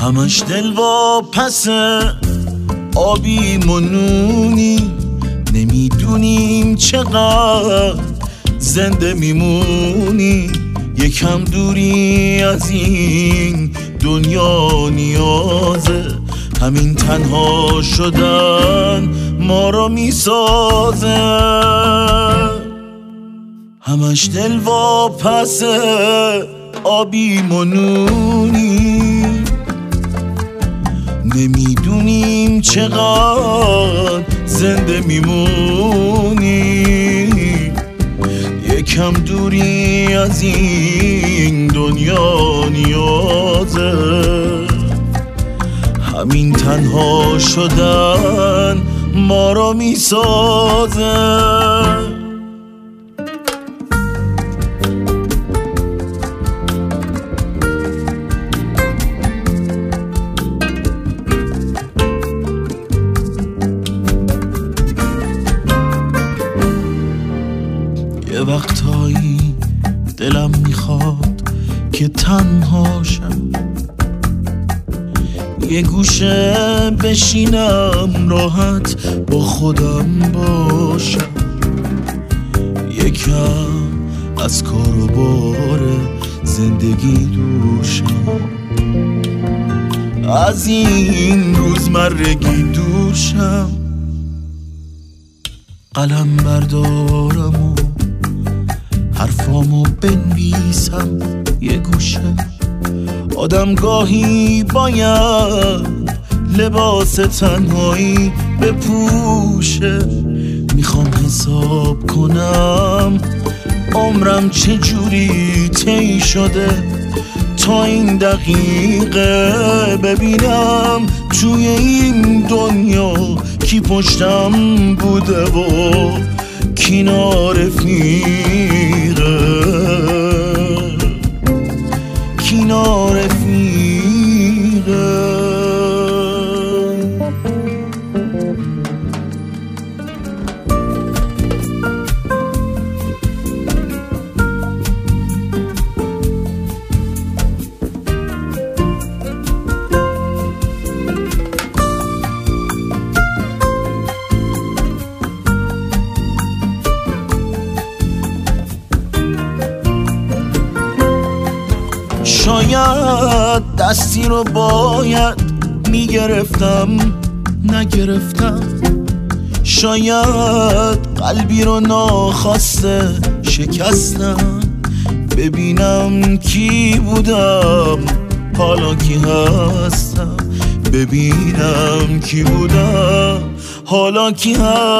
همش دل و پس آبیم و نونی، نمیدونیم چقدر زنده میمونی. یکم دوری از این دنیا نیازه، همین تنها شدن ما رو میسازه. همش دل و پس آبیم و نونی، نمیدونیم چقدر زنده میمونی. یکم دوری از این دنیا نیازه، همین تنها شدن ما رو میسازه. یه وقتایی دلم میخواد که تنها شم، یه گوشه بشینم راحت با خودم باشم. یکم از کار و بار زندگی دور شم، از این روزمرگی دور شم. قلم بردارم و حرفامو بنویسم یه گوشه. آدم گاهی باید لباس تنهایی بپوشه. میخوام حساب کنم عمرم چجوری طی شده تا این دقیقه ببینم توی این دنیا کی پشتم بوده و کی نارفیقه، کی نارفیقه. شاید دستی رو باید میگرفتم نگرفتم، شاید قلبی رو ناخواسته شکستم. ببینم کی بودم حالا کی هستم، ببینم کی بودم حالا کی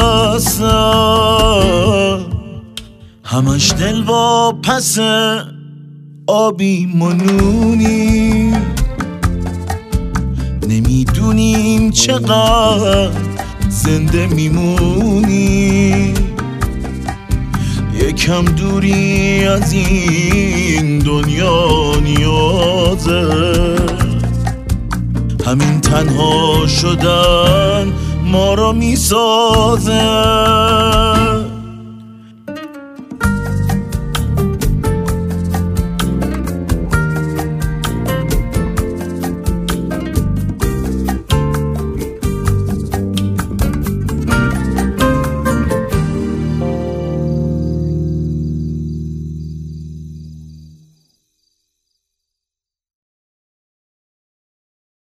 هستم. همش دل و پس آبیم و نونی، نمیدونیم چقدر زنده میمونی. یکم دوری از این دنیا نیازه، همین تنها شدن ما رو میسازه.